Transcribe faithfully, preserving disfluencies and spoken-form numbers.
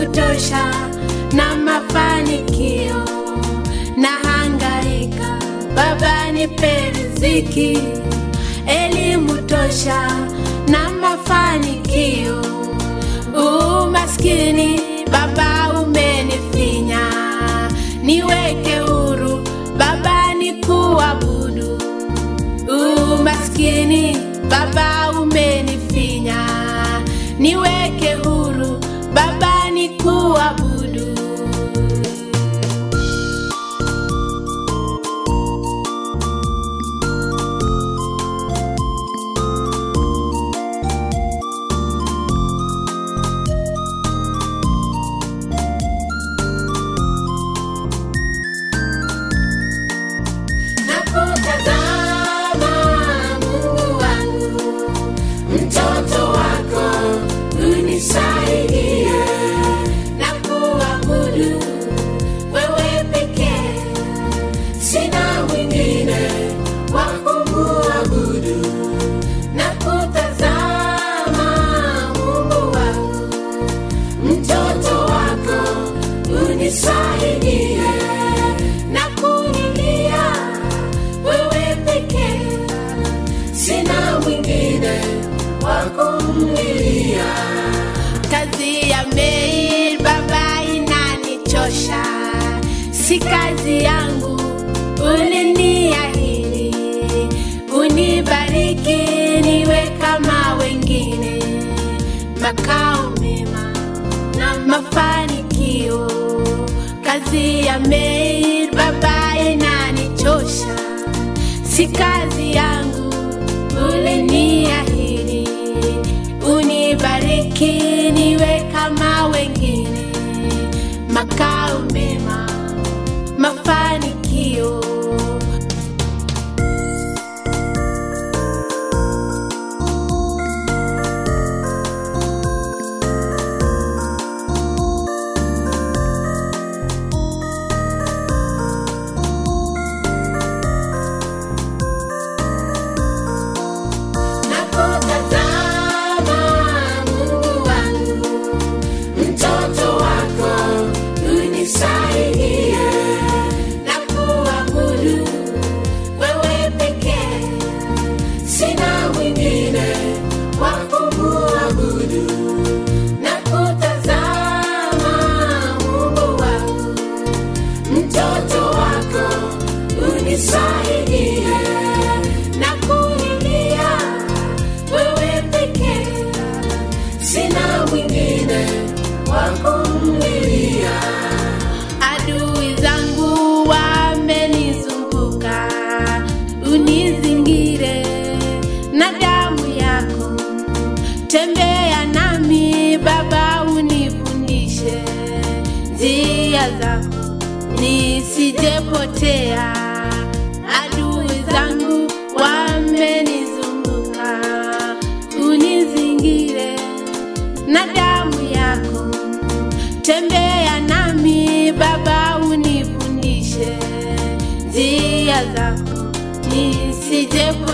tosha na mafanikio, na hangaika Baba nipe riziki, elimu tosha na mafanikio. Umaskini Baba umenifinya, niweke huru Baba nikuabudu. Umaskini Baba umenifinya, niweke huru Baba nikuabudu. Kazi ya mail Baba inanichosha, si kazi yangu uliniahidi. Unibariki niwe kama wengine, makao mema na mafanikio. Kazi ya mail Baba inanichosha, si kazi yangu uliniahidi. Unibariki niwe kama wengine, makao mema, mafanikio. Adui zangu wamenizunguka, unizingire na damu yako. Tembea nami Baba, unifundishe njia zako nisijepotea. Adui zangu wamenizunguka, unizingire na damu yako. Tembea nami Baba, unifundishe njia zako nisijepotea.